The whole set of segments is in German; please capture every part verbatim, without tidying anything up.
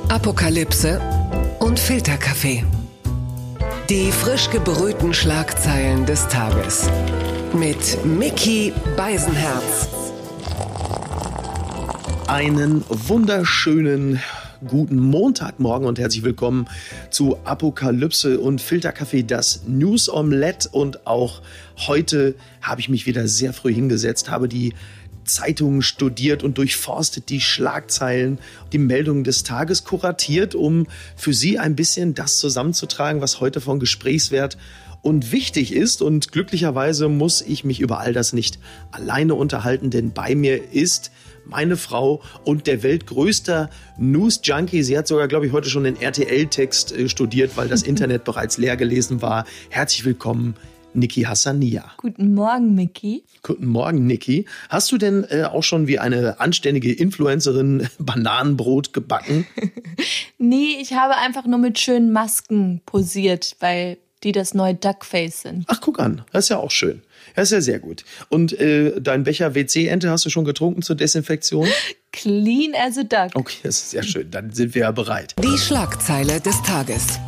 Apokalypse und Filterkaffee. Die frisch gebrühten Schlagzeilen des Tages. Mit Micky Beisenherz. Einen wunderschönen guten Montagmorgen und herzlich willkommen zu Apokalypse und Filterkaffee, das News Omelette. Und auch heute habe ich mich wieder sehr früh hingesetzt, habe die Zeitungen studiert und durchforstet, die Schlagzeilen, die Meldungen des Tages kuratiert, um für Sie ein bisschen das zusammenzutragen, was heute von Gesprächswert und wichtig ist. Und glücklicherweise muss ich mich über all das nicht alleine unterhalten, denn bei mir ist meine Frau und der weltgrößte News-Junkie. Sie hat sogar, glaube ich, heute schon den R T L-Text äh, studiert, weil das Internet bereits leer gelesen war. Herzlich willkommen, Niki Hassania. Guten Morgen, Micky. Guten Morgen, Niki. Hast du denn äh, auch schon wie eine anständige Influencerin Bananenbrot gebacken? Nee, ich habe einfach nur mit schönen Masken posiert, weil die das neue Duckface sind. Ach, guck an. Das ist ja auch schön. Das ist ja sehr gut. Und äh, dein Becher W C-Ente hast du schon getrunken zur Desinfektion? Clean as a duck. Okay, das ist sehr schön. Dann sind wir ja bereit. Die Schlagzeile des Tages.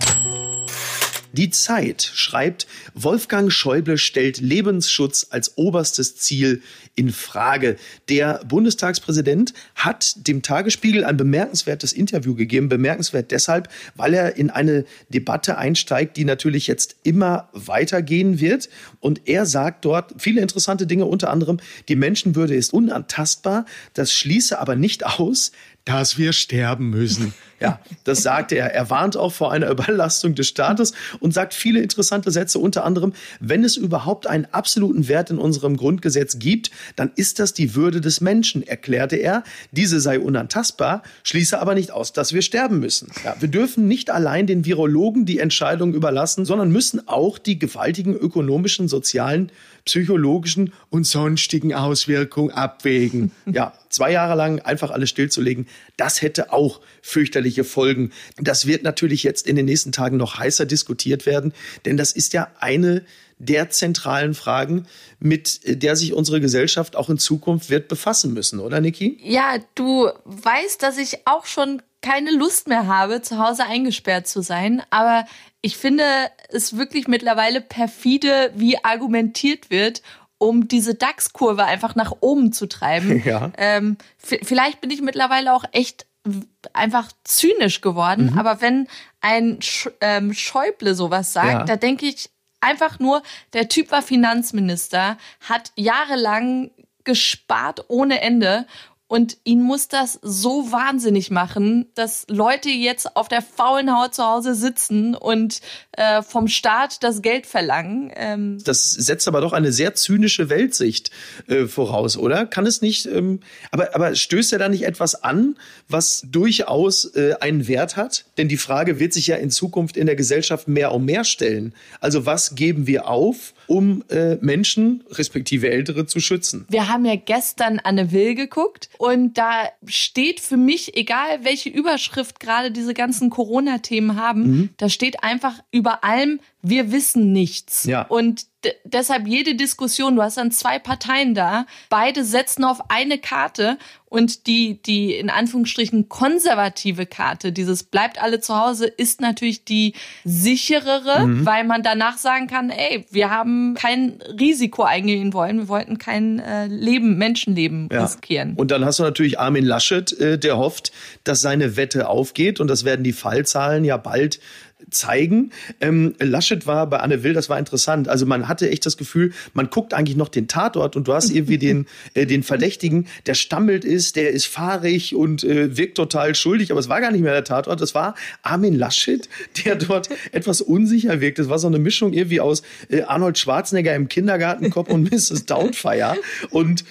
Die Zeit schreibt, Wolfgang Schäuble stellt Lebensschutz als oberstes Ziel in Frage. Der Bundestagspräsident hat dem Tagesspiegel ein bemerkenswertes Interview gegeben. Bemerkenswert deshalb, weil er in eine Debatte einsteigt, die natürlich jetzt immer weitergehen wird. Und er sagt dort viele interessante Dinge, unter anderem, die Menschenwürde ist unantastbar. Das schließe aber nicht aus, dass wir sterben müssen. Ja, das sagt er. Er warnt auch vor einer Überlastung des Staates und sagt viele interessante Sätze, unter anderem, wenn es überhaupt einen absoluten Wert in unserem Grundgesetz gibt, dann ist das die Würde des Menschen, erklärte er. Diese sei unantastbar, schließe aber nicht aus, dass wir sterben müssen. Ja, wir dürfen nicht allein den Virologen die Entscheidung überlassen, sondern müssen auch die gewaltigen ökonomischen, sozialen, psychologischen und sonstigen Auswirkungen abwägen. Ja, zwei Jahre lang einfach alles stillzulegen, das hätte auch fürchterliche Folgen. Das wird natürlich jetzt in den nächsten Tagen noch heißer diskutiert werden, denn das ist ja eine der zentralen Fragen, mit der sich unsere Gesellschaft auch in Zukunft wird befassen müssen, oder Niki? Ja, du weißt, dass ich auch schon keine Lust mehr habe, zu Hause eingesperrt zu sein, aber ich finde es wirklich mittlerweile perfide, wie argumentiert wird, um diese DAX-Kurve einfach nach oben zu treiben. Ja. Ähm, f- vielleicht bin ich mittlerweile auch echt einfach zynisch geworden, mhm. aber wenn ein Sch- ähm, Schäuble sowas sagt, ja. da denke ich einfach nur, der Typ war Finanzminister, hat jahrelang gespart ohne Ende. Und ihn muss das so wahnsinnig machen, dass Leute jetzt auf der faulen Haut zu Hause sitzen und äh, vom Staat das Geld verlangen. Ähm das setzt aber doch eine sehr zynische Weltsicht äh, voraus, oder? Kann es nicht, ähm, aber, aber stößt er da nicht etwas an, was durchaus äh, einen Wert hat? Denn die Frage wird sich ja in Zukunft in der Gesellschaft mehr und mehr stellen. Also was geben wir auf, um äh, Menschen, respektive Ältere, zu schützen? Wir haben ja gestern Anne Will geguckt. Und da steht für mich, egal welche Überschrift gerade diese ganzen Corona-Themen haben, mhm. da steht einfach über allem, wir wissen nichts. Ja. Und d- deshalb jede Diskussion, du hast dann zwei Parteien da, beide setzen auf eine Karte und die, die in Anführungsstrichen konservative Karte, dieses bleibt alle zu Hause, ist natürlich die sicherere, mhm. weil man danach sagen kann, ey, wir haben kein Risiko eingehen wollen, wir wollten kein äh, Leben, Menschenleben ja. riskieren. Und dann hast du natürlich Armin Laschet, äh, der hofft, dass seine Wette aufgeht und das werden die Fallzahlen ja bald zeigen. Ähm, Laschet war bei Anne Will, das war interessant. Also man hatte echt das Gefühl, man guckt eigentlich noch den Tatort und du hast irgendwie den, äh, den Verdächtigen, der stammelt ist, der ist fahrig und äh, wirkt total schuldig, aber es war gar nicht mehr der Tatort, das war Armin Laschet, der dort etwas unsicher wirkt. Das war so eine Mischung irgendwie aus äh, Arnold Schwarzenegger im Kindergartenkopf und Misses Doubtfire. Und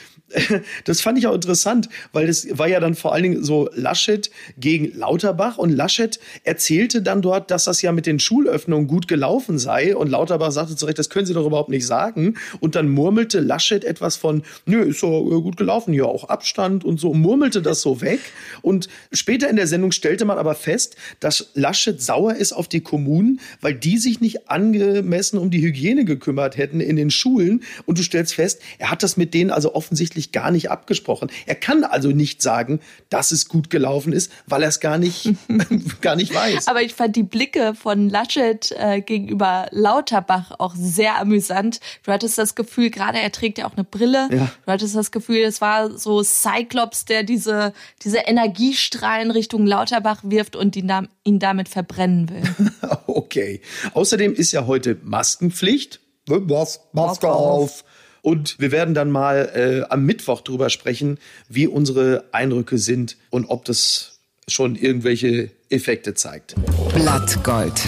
das fand ich auch interessant, weil das war ja dann vor allen Dingen so Laschet gegen Lauterbach und Laschet erzählte dann dort, dass das ja mit den Schulöffnungen gut gelaufen sei und Lauterbach sagte zu Recht, das können Sie doch überhaupt nicht sagen und dann murmelte Laschet etwas von, nö, ist so gut gelaufen, ja auch Abstand und so, murmelte das so weg und später in der Sendung stellte man aber fest, dass Laschet sauer ist auf die Kommunen, weil die sich nicht angemessen um die Hygiene gekümmert hätten in den Schulen und du stellst fest, er hat das mit denen also offensichtlich offensichtlich gar nicht abgesprochen. Er kann also nicht sagen, dass es gut gelaufen ist, weil er es gar nicht, gar nicht weiß. Aber ich fand die Blicke von Laschet äh, gegenüber Lauterbach auch sehr amüsant. Du hattest das Gefühl, gerade er trägt ja auch eine Brille, ja. Du hattest das Gefühl, es war so Cyclops, der diese, diese Energiestrahlen Richtung Lauterbach wirft und ihn, da, ihn damit verbrennen will. Okay. Außerdem ist ja heute Maskenpflicht. Maske, Maske auf. Und wir werden dann mal äh, am Mittwoch drüber sprechen, wie unsere Eindrücke sind und ob das schon irgendwelche Effekte zeigt. Blattgold.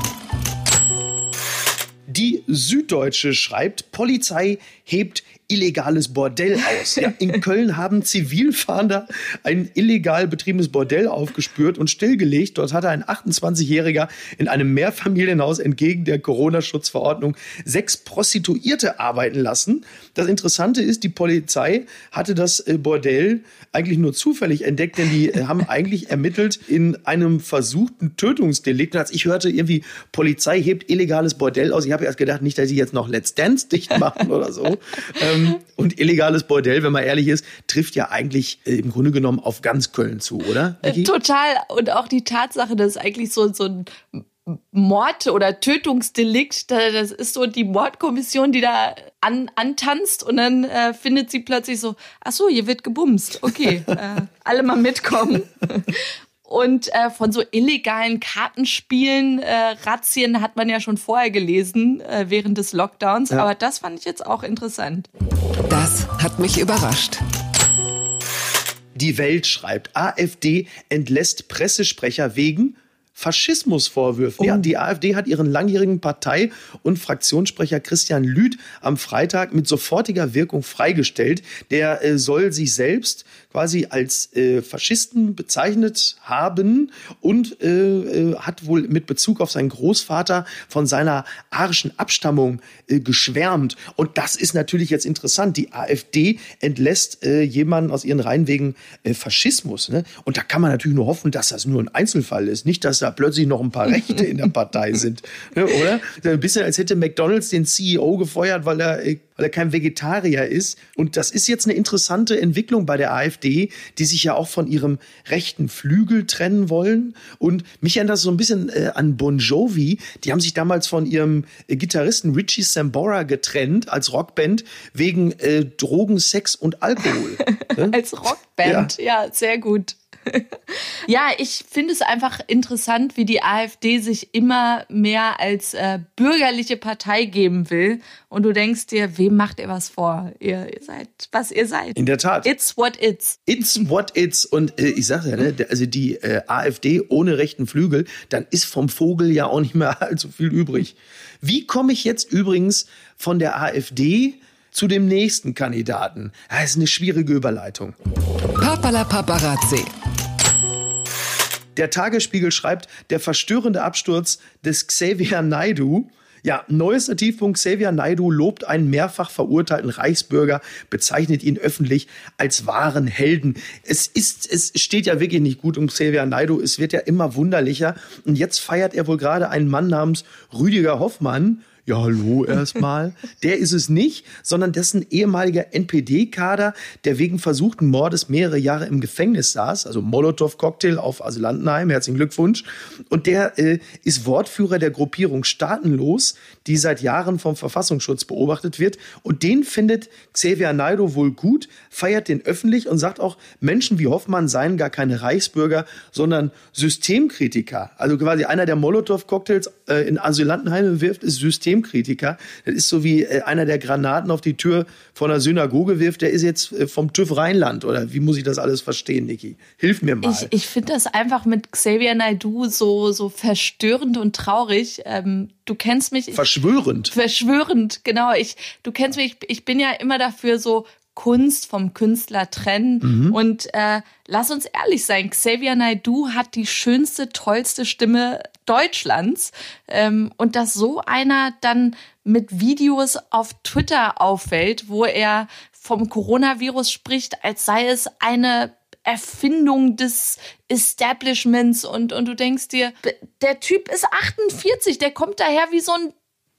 Die Süddeutsche schreibt, Polizei hebt illegales Bordell aus. Ja, in Köln haben Zivilfahnder ein illegal betriebenes Bordell aufgespürt und stillgelegt. Dort hatte ein achtundzwanzigjähriger in einem Mehrfamilienhaus entgegen der Corona-Schutzverordnung sechs Prostituierte arbeiten lassen. Das Interessante ist, die Polizei hatte das Bordell eigentlich nur zufällig entdeckt, denn die haben eigentlich ermittelt in einem versuchten Tötungsdelikt. Als ich hörte irgendwie, Polizei hebt illegales Bordell aus, ich habe erst gedacht, nicht, dass sie jetzt noch Let's Dance dicht machen oder so. Und illegales Bordell, wenn man ehrlich ist, trifft ja eigentlich äh, im Grunde genommen auf ganz Köln zu, oder? Vicky? Total. Und auch die Tatsache, dass eigentlich so, so ein Mord- oder Tötungsdelikt, das ist so die Mordkommission, die da an, antanzt und dann äh, findet sie plötzlich so, ach so, hier wird gebumst. Okay, äh, alle mal mitkommen. Und äh, von so illegalen Kartenspielen, äh, Razzien hat man ja schon vorher gelesen, äh, während des Lockdowns. Ja. Aber das fand ich jetzt auch interessant. Das hat mich überrascht. Die Welt schreibt, AfD entlässt Pressesprecher wegen Faschismusvorwürfen. Oh. Ja, die AfD hat ihren langjährigen Partei- und Fraktionssprecher Christian Lüth am Freitag mit sofortiger Wirkung freigestellt. Der äh, soll sich selbst quasi als äh, Faschisten bezeichnet haben und äh, äh, hat wohl mit Bezug auf seinen Großvater von seiner arischen Abstammung äh, geschwärmt. Und das ist natürlich jetzt interessant. Die AfD entlässt äh, jemanden aus ihren Reihen wegen äh, Faschismus. Ne? Und da kann man natürlich nur hoffen, dass das nur ein Einzelfall ist. Nicht, dass da plötzlich noch ein paar Rechte in der Partei sind. Ne, oder? Ein bisschen, als hätte McDonald's den C E O gefeuert, weil er, weil er kein Vegetarier ist. Und das ist jetzt eine interessante Entwicklung bei der AfD, die sich ja auch von ihrem rechten Flügel trennen wollen. Und mich erinnert das so ein bisschen äh, an Bon Jovi. Die haben sich damals von ihrem äh, Gitarristen Richie Sambora getrennt als Rockband wegen äh, Drogen, Sex und Alkohol. Ne? Als Rockband, ja. ja, sehr gut. Ja, ich finde es einfach interessant, wie die AfD sich immer mehr als äh, bürgerliche Partei geben will. Und du denkst dir, wem macht ihr was vor? Ihr, ihr seid, was ihr seid. In der Tat. It's what it's. It's what it's. Und äh, ich sage ja, ne, also die äh, AfD ohne rechten Flügel, dann ist vom Vogel ja auch nicht mehr allzu viel übrig. Wie komme ich jetzt übrigens von der AfD zu dem nächsten Kandidaten? Das ist eine schwierige Überleitung. Papala Paparazzi. Der Tagesspiegel schreibt, der verstörende Absturz des Xavier Naidoo. Ja, neuester Tiefpunkt. Xavier Naidoo lobt einen mehrfach verurteilten Reichsbürger, bezeichnet ihn öffentlich als wahren Helden. Es ist, es steht ja wirklich nicht gut um Xavier Naidoo. Es wird ja immer wunderlicher. Und jetzt feiert er wohl gerade einen Mann namens Rüdiger Hoffmann. Ja, hallo erstmal. Der ist es nicht, sondern dessen ehemaliger N P D-Kader, der wegen versuchten Mordes mehrere Jahre im Gefängnis saß, also Molotow-Cocktail auf Asylantenheim, herzlichen Glückwunsch. Und der äh, ist Wortführer der Gruppierung Staatenlos, die seit Jahren vom Verfassungsschutz beobachtet wird. Und den findet Xavier Naidoo wohl gut, feiert den öffentlich und sagt auch, Menschen wie Hoffmann seien gar keine Reichsbürger, sondern Systemkritiker. Also quasi einer, der Molotow-Cocktails äh, in Asylantenheime wirft, ist Systemkritiker. Kritiker. Das ist so wie äh, einer, der Granaten auf die Tür von einer Synagoge wirft, der ist jetzt äh, vom TÜV Rheinland. Oder wie muss ich das alles verstehen, Niki? Hilf mir mal. Ich, ich finde das einfach mit Xavier Naidoo so, so verstörend und traurig. Ähm, du kennst mich. Verschwörend. Ich, verschwörend, genau. Ich, du kennst mich, ich, ich bin ja immer dafür so, Kunst vom Künstler trennen. Mhm. Und äh, lass uns ehrlich sein, Xavier Naidoo hat die schönste, tollste Stimme Deutschlands. Ähm, und dass so einer dann mit Videos auf Twitter auffällt, wo er vom Coronavirus spricht, als sei es eine Erfindung des Establishments. Und, und du denkst dir, der Typ ist achtundvierzig, der kommt daher wie so ein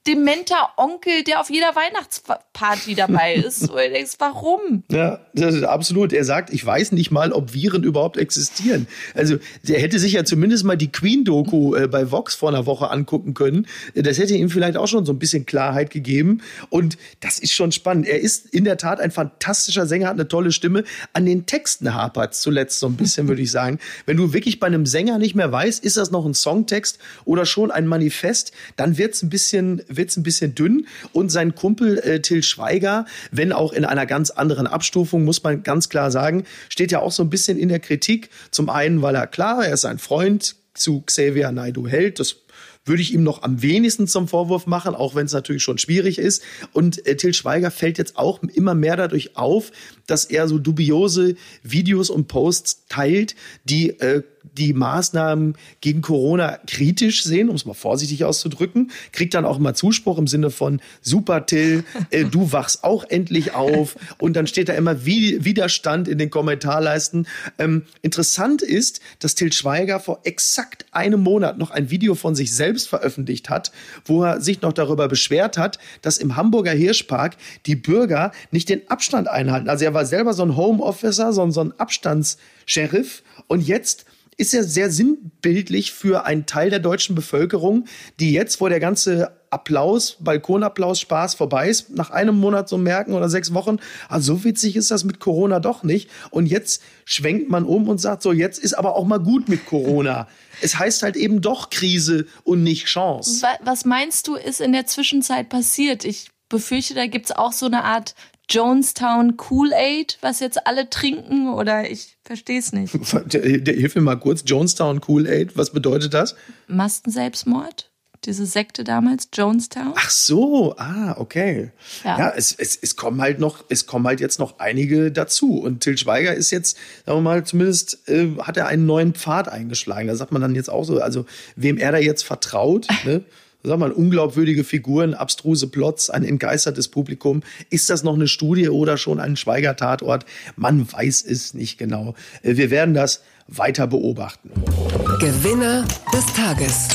dementer Onkel, der auf jeder Weihnachtsparty dabei ist. Wo du denkst, warum? Ja, das ist absolut. Er sagt, ich weiß nicht mal, ob Viren überhaupt existieren. Also der hätte sich ja zumindest mal die Queen-Doku äh, bei Vox vor einer Woche angucken können. Das hätte ihm vielleicht auch schon so ein bisschen Klarheit gegeben. Und das ist schon spannend. Er ist in der Tat ein fantastischer Sänger, hat eine tolle Stimme. An den Texten hapert es zuletzt so ein bisschen, würde ich sagen. Wenn du wirklich bei einem Sänger nicht mehr weißt, ist das noch ein Songtext oder schon ein Manifest, dann wird es ein bisschen, wird's ein bisschen dünn. Und sein Kumpel äh, Til Schweiger, wenn auch in einer ganz anderen Abstufung, muss man ganz klar sagen, steht ja auch so ein bisschen in der Kritik. Zum einen, weil er, klar, er ist ein Freund zu Xavier Naidoo hält, das würde ich ihm noch am wenigsten zum Vorwurf machen, auch wenn es natürlich schon schwierig ist. Und äh, Til Schweiger fällt jetzt auch immer mehr dadurch auf, dass er so dubiose Videos und Posts teilt, die äh, die Maßnahmen gegen Corona kritisch sehen, um es mal vorsichtig auszudrücken, kriegt dann auch immer Zuspruch im Sinne von super Till, äh, du wachst auch endlich auf, und dann steht da immer Widerstand in den Kommentarleisten. Ähm, interessant ist, dass Til Schweiger vor exakt einem Monat noch ein Video von sich selbst veröffentlicht hat, wo er sich noch darüber beschwert hat, dass im Hamburger Hirschpark die Bürger nicht den Abstand einhalten. Also er war selber so ein Home-Officer, so ein, so ein Abstandssheriff, und jetzt ist er sehr sinnbildlich für einen Teil der deutschen Bevölkerung, die jetzt, wo der ganze Applaus, Balkonapplaus, Spaß vorbei ist, nach einem Monat so merken oder sechs Wochen, also so witzig ist das mit Corona doch nicht. Und jetzt schwenkt man um und sagt so, jetzt ist aber auch mal gut mit Corona. Es heißt halt eben doch Krise und nicht Chance. Was meinst du, ist in der Zwischenzeit passiert? Ich befürchte, da gibt's auch so eine Art Jonestown Kool-Aid, was jetzt alle trinken, oder ich verstehe es nicht. Hilf mir mal kurz, Jonestown Kool-Aid, was bedeutet das? Massenselbstmord? Diese Sekte damals, Jonestown? Ach so, ah, okay. Ja, ja es, es, es kommen halt noch, es kommen halt jetzt noch einige dazu. Und Til Schweiger ist jetzt, sagen wir mal, zumindest äh, hat er einen neuen Pfad eingeschlagen. Da sagt man dann jetzt auch so, also wem er da jetzt vertraut, ne? Sag mal, unglaubwürdige Figuren, abstruse Plots, ein entgeistertes Publikum. Ist das noch eine Studie oder schon ein Schweiger-Tatort? Man weiß es nicht genau. Wir werden das weiter beobachten. Gewinner des Tages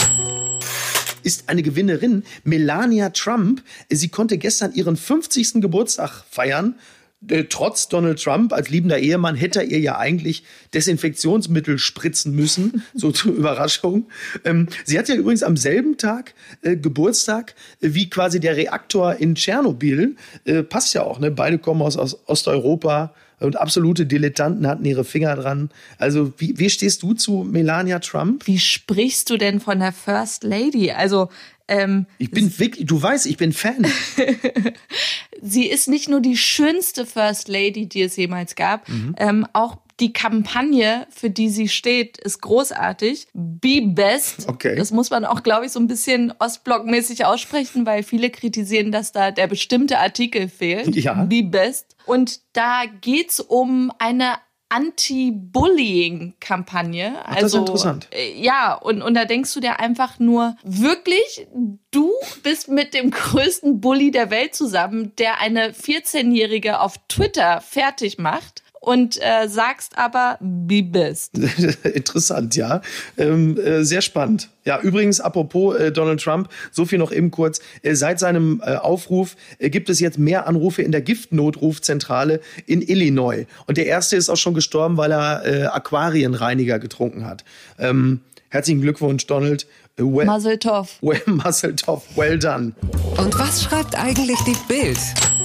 ist eine Gewinnerin, Melania Trump. Sie konnte gestern ihren fünfzigsten Geburtstag feiern. Trotz Donald Trump als liebender Ehemann hätte er ihr ja eigentlich Desinfektionsmittel spritzen müssen, so zur Überraschung. Ähm, sie hat ja übrigens am selben Tag äh, Geburtstag äh, wie quasi der Reaktor in Tschernobyl. Äh, passt ja auch, ne? Beide kommen aus, aus Osteuropa und absolute Dilettanten hatten ihre Finger dran. Also wie, wie stehst du zu Melania Trump? Wie sprichst du denn von der First Lady? Also Ähm, ich bin wirklich, du weißt, ich bin Fan. Sie ist nicht nur die schönste First Lady, die es jemals gab, mhm. ähm, auch die Kampagne, für die sie steht, ist großartig. Be Best. Okay. Das muss man auch, glaube ich, so ein bisschen ostblockmäßig aussprechen, weil viele kritisieren, dass da der bestimmte Artikel fehlt. Ja. Be Best. Und da geht's um eine Anti-Bullying-Kampagne. Ach, das also, ist interessant. Ja, und, und da denkst du dir einfach nur, wirklich, du bist mit dem größten Bully der Welt zusammen, der eine vierzehnjährige auf Twitter fertig macht. Und äh, sagst aber, be best. Interessant, ja. Ähm, äh, sehr spannend. Ja, übrigens, apropos äh, Donald Trump, so viel noch eben kurz. Äh, seit seinem äh, Aufruf äh, gibt es jetzt mehr Anrufe in der Giftnotrufzentrale in Illinois. Und der erste ist auch schon gestorben, weil er äh, Aquarienreiniger getrunken hat. Ähm, herzlichen Glückwunsch, Donald. Äh, well, Mazel tov. Well, Mazel tov, well done. Und was schreibt eigentlich die Bild?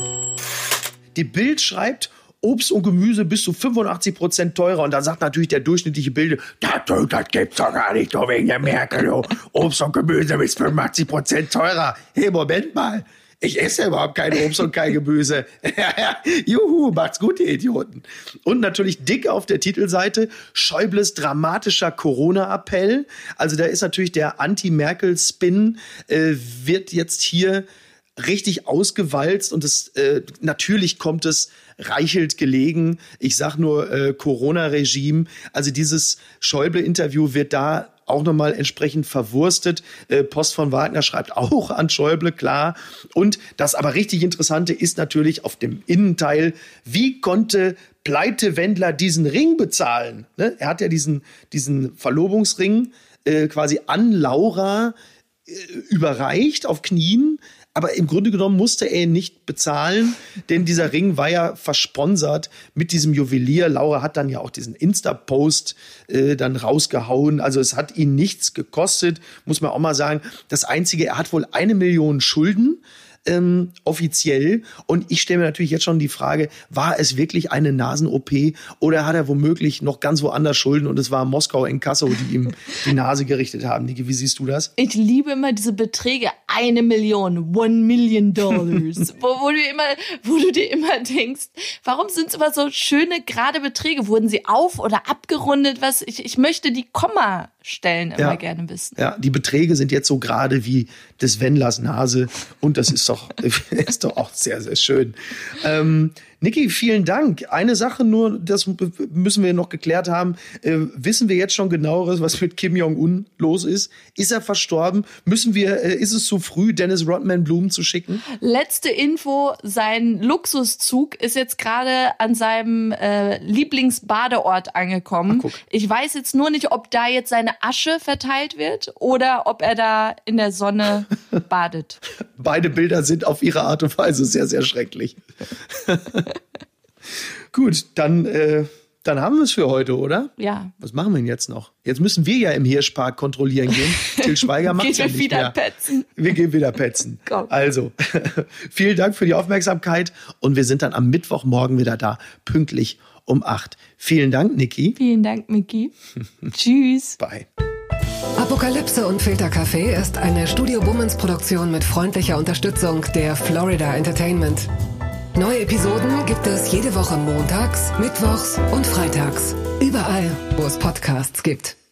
Die Bild schreibt, Obst und Gemüse bis zu fünfundachtzig Prozent teurer. Und da sagt natürlich der durchschnittliche Bilder, das, das gibt's doch gar nicht, doch wegen der Merkel. Oh. Obst und Gemüse bis fünfundachtzig Prozent teurer. Hey, Moment mal. Ich esse überhaupt kein Obst und kein Gemüse. Juhu, macht's gut, ihr Idioten. Und natürlich dick auf der Titelseite Schäubles dramatischer Corona-Appell. Also da ist natürlich der Anti-Merkel-Spin, äh, wird jetzt hier richtig ausgewalzt. Und es äh, natürlich kommt es reichelt gelegen. Ich sag nur äh, Corona-Regime. Also dieses Schäuble-Interview wird da auch nochmal entsprechend verwurstet. Äh, Post von Wagner schreibt auch an Schäuble, klar. Und das aber richtig Interessante ist natürlich auf dem Innenteil, wie konnte Pleitewendler diesen Ring bezahlen? Ne? Er hat ja diesen, diesen Verlobungsring äh, quasi an Laura äh, überreicht auf Knien. aber im Grunde genommen musste er ihn nicht bezahlen, denn dieser Ring war ja versponsert mit diesem Juwelier. Laura hat dann ja auch diesen Insta-Post äh, dann rausgehauen. Also es hat ihn nichts gekostet, muss man auch mal sagen. Das Einzige, er hat wohl eine Million Schulden. Ähm, offiziell. Und ich stelle mir natürlich jetzt schon die Frage, war es wirklich eine Nasen-O P oder hat er womöglich noch ganz woanders Schulden und es war Moskau Inkasso, die ihm die Nase gerichtet haben. Niki, wie siehst du das? Ich liebe immer diese Beträge, eine Million, one million dollars, wo, wo, du immer, wo du dir immer denkst, warum sind es immer so schöne, gerade Beträge? Wurden sie auf- oder abgerundet? Was? Ich, ich möchte die Kommastellen immer ja. gerne wissen. Ja, die Beträge sind jetzt so gerade wie des Wendlers Nase und das ist doch ist doch auch sehr, sehr schön. Ähm, Niki, vielen Dank. Eine Sache nur, das müssen wir noch geklärt haben. Äh, wissen wir jetzt schon genaueres, was mit Kim Jong-un los ist? Ist er verstorben? Müssen wir, äh, ist es zu früh, Dennis Rodman Blumen zu schicken? Letzte Info, sein Luxuszug ist jetzt gerade an seinem äh, Lieblingsbadeort angekommen. Ach, ich weiß jetzt nur nicht, ob da jetzt seine Asche verteilt wird oder ob er da in der Sonne badet. Beide Bilder sind auf ihre Art und Weise sehr, sehr schrecklich. Gut, dann, äh, dann haben wir es für heute, oder? Ja. Was machen wir denn jetzt noch? Jetzt müssen wir ja im Hirschpark kontrollieren gehen. Til Schweiger macht es ja nicht wieder mehr. Petzen. Wir gehen wieder petzen. Komm. Also, vielen Dank für die Aufmerksamkeit und wir sind dann am Mittwochmorgen wieder da, pünktlich um acht. Vielen Dank, Niki. Vielen Dank, Miki. Tschüss. Bye. Apokalypse und Filterkaffee ist eine Studio Bummens Produktion mit freundlicher Unterstützung der Florida Entertainment. Neue Episoden gibt es jede Woche montags, mittwochs und freitags. Überall, wo es Podcasts gibt.